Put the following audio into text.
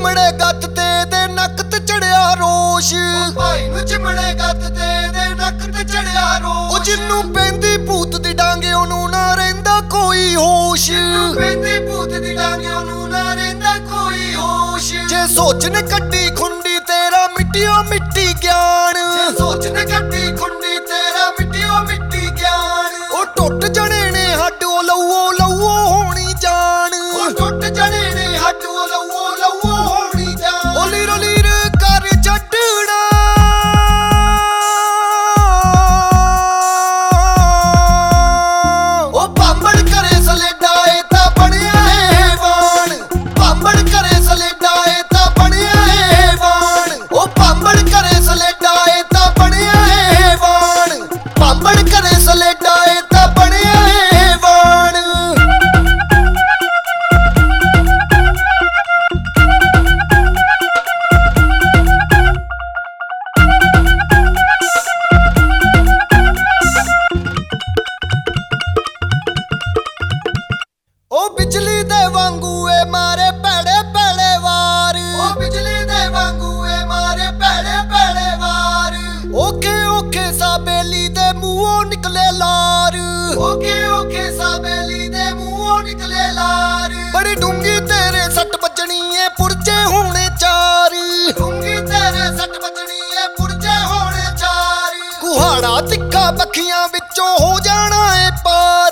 चिमड़े गत ते दे नक ते चढ़िया रोश। भाई नू चिमड़े गत ते दे नक ते चढ़िया रोश। जिन्नू पैंदी भूत दी डांगे ओनू ना रहिंदा कोई होश। पैंदी भूत दी डांगे ओनू ना रहिंदा कोई होश। जे सोच ने कड्डी खुंडी तेरा मिट्टियों मिट्टी ज्ञान। जे सोच ने कड्डी खुंडी तेरा मिट्टियों मिट्टी ज्ञान। ओ टुट जने ने हड्ड ओ लवो होनी जान। ओ टुट जने ने हड्ड ओ लवो होनी जान। ओ लीर कर छड्डना ओ पांबड़ करे सलेडा ए ता बनिया हैवान। पांबड़ करे सलेडा ए ता बनिया हैवान। ओ पांबड़ करे सलेडा ए ता बनिया हैवान। पांबड़ करे सलेडा ए ता बनिया हैवान। ओ बिजली दे वांगू ए मारे भैड़े भैड़े वार। ओ बिजली दे वांगू ए मारे भैड़े भैड़े वार। ओखे ओखे सा बेली दे मुंहों निकले लार। ओके सा बेली दे मुंहों निकले लार। बड़ी डूंगी तेरे सट बजनी ए पुरजे होने चार। डूंगी तेरे सट बजनी ए पुरजे होने चार। कुहाड़ा तिखा बखियां विचों हो जाना ए पार।